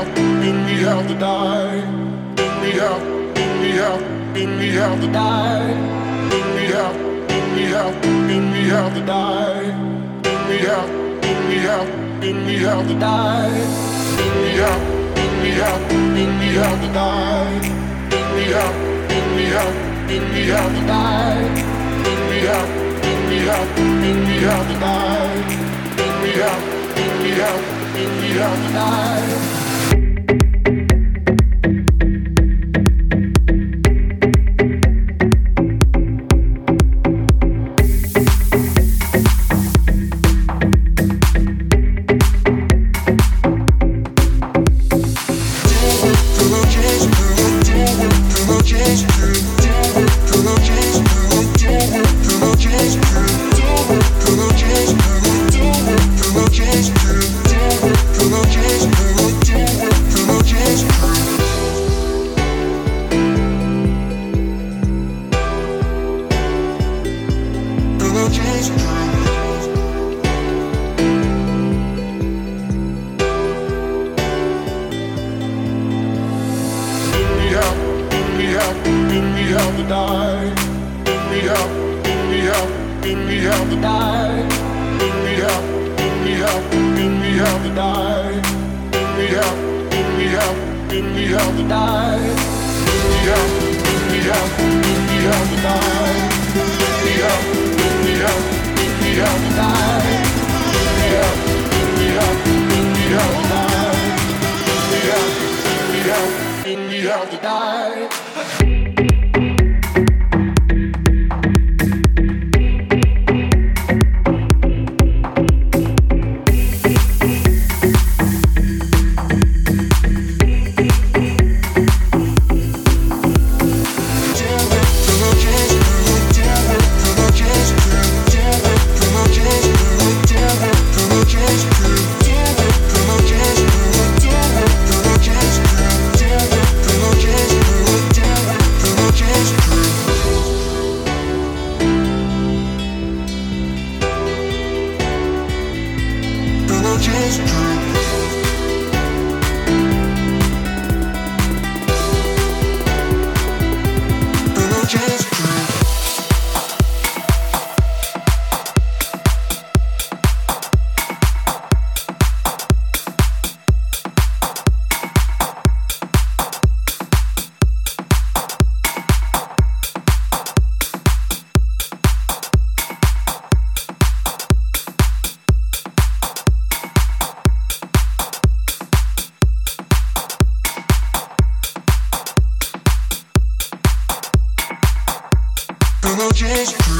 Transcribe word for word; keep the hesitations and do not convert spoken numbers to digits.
have, and we have to die. And we have, and we have, and we have to die. And we have, and we have, and we have to die. And we have, and we have, and we have to die. And we have, and we have, and we have to die. And we have, and we have, and we have to die. And we have, and we have, and we have to die. And we have, and we have, and we have to die. Just